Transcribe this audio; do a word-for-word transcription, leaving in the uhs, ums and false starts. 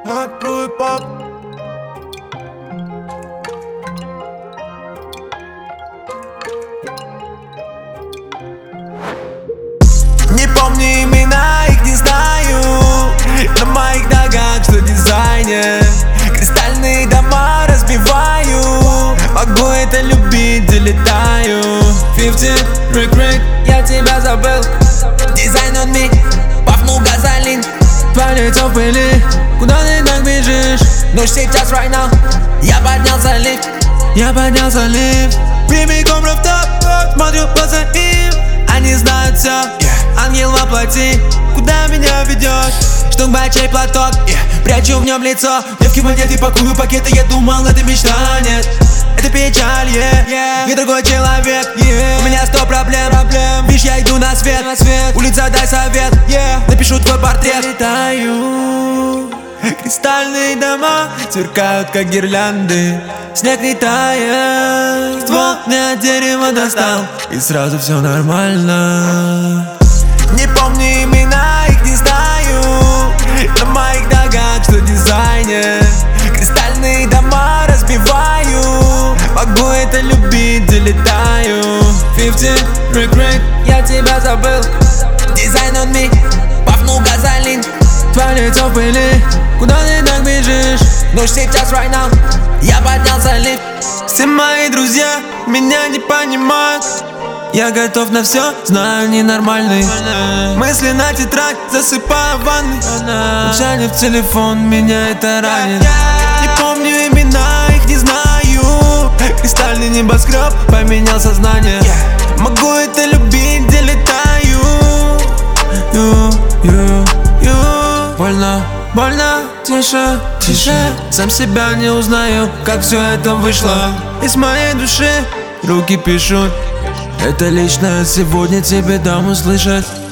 Открой пап. Не помню имена, их не знаю. На моих ногах что дизайнер. Кристальные дома разбиваю. Могу это любить, долетаю. пятьдесят, Rick Rick, я тебя забыл. Дизайн on me, пахнул газолин. Полетел в пыли, куда ты так бежишь? Ночь сейчас, right now, я поднялся лифт. Я поднялся лифт. Прямиком рифтоп, смотрю по своим. Они знают все, yeah. Ангел воплоти, куда меня ведешь? Штук бачей платок, yeah. Прячу в нем лицо. Девки монеты, пакую пакеты. Я думал, это мечта, нет. Это печаль, yeah. Yeah. Я другой человек, yeah. У меня сто проблем, проблем. Видишь, я иду на свет, на свет. Улица, дай совет, yeah. Напишу твой портрет. Летаю. Кристальные дома сверкают, как гирлянды. Снег не тает. Ствол мне от дерева достал, и сразу все нормально. Не помню имена, их не знаю. На моих ногах что дизайнер. Кристальные дома разбиваю. Могу это любить, долетаю. пятьдесят, Rick Rick, я тебя забыл. Дизайн on me, пахнул газолин. Полетел в пыли, куда ты так бежишь? Ночь сейчас, right now, я поднялся лифт. Все мои друзья меня не понимают. Я готов на все, знаю, ненормальный. Мысли на тетрадь, засыпаю в ванной. Молчание в телефон, меня это ранит. Не помню имена, их не знаю. Кристальный небоскреб поменял сознание. Могу это любить, где летаю. Ю, ю, ю. Больно, больно, тише, тише. Сам себя не узнаю, как все это вышло. Из моей души руки пишут. Это лично сегодня тебе дам услышать.